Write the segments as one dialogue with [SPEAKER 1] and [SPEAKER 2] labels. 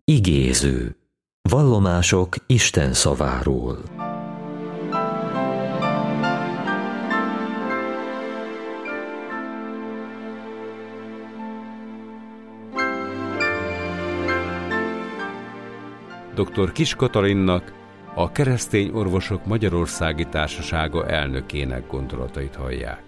[SPEAKER 1] Igéző. Vallomások Isten szaváról.
[SPEAKER 2] Dr. Kiss Katalinnak, a Keresztény Orvosok Magyarországi Társasága elnökének gondolatait hallják.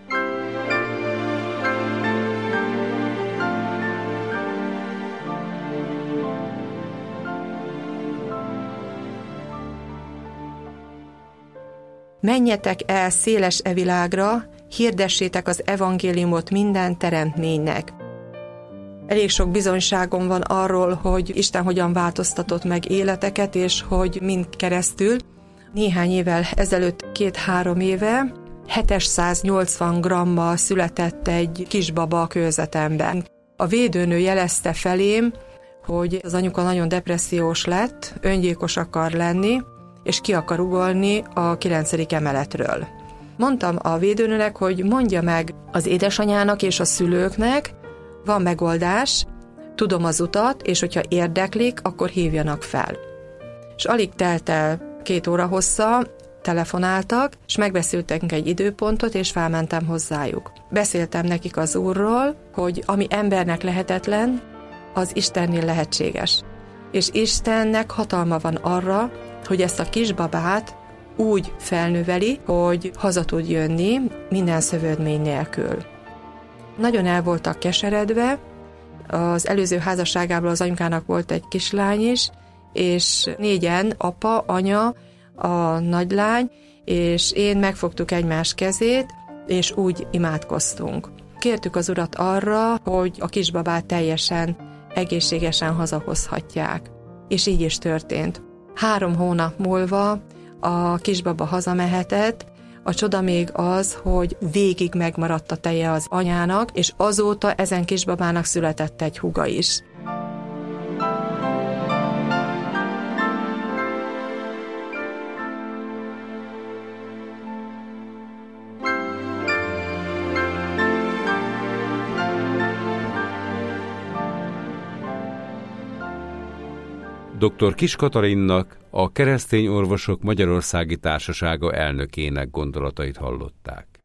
[SPEAKER 3] Menjetek el széles világra, hirdessétek az evangéliumot minden teremtménynek. Elég sok bizonyságom van arról, hogy Isten hogyan változtatott meg életeket, és hogy mind keresztül. Néhány évvel ezelőtt, 2-3 éve, 780 grammal született egy kisbaba a kőzetemben. A védőnő jelezte felém, hogy az anyuka nagyon depressziós lett, öngyilkos akar lenni, és ki akar ugolni a 9. emeletről. Mondtam a védőnőnek, hogy mondja meg az édesanyának és a szülőknek, van megoldás, tudom az utat, és hogyha érdeklik, akkor hívjanak fel. És alig telt el 2 óra hossza, telefonáltak, és megbeszéltünk egy időpontot, és felmentem hozzájuk. Beszéltem nekik az Úrról, hogy ami embernek lehetetlen, az Istennél lehetséges. És Istennek hatalma van arra, hogy ezt a kisbabát úgy felnöveli, hogy haza tud jönni minden szövődmény nélkül. Nagyon el voltak keseredve, az előző házasságából az anyukának volt egy kislány is, és 4-en, apa, anya, a nagylány, és én megfogtuk egymás kezét, és úgy imádkoztunk. Kértük az Urat arra, hogy a kisbabát teljesen, egészségesen hazahozhatják. És így is történt. 3 hónap múlva a kisbaba hazamehetett, a csoda még az, hogy végig megmaradt a teje az anyának, és azóta ezen kisbabának született egy húga is.
[SPEAKER 2] Dr. Kiss Katalinnak, a Keresztény Orvosok Magyarországi Társasága elnökének gondolatait hallották.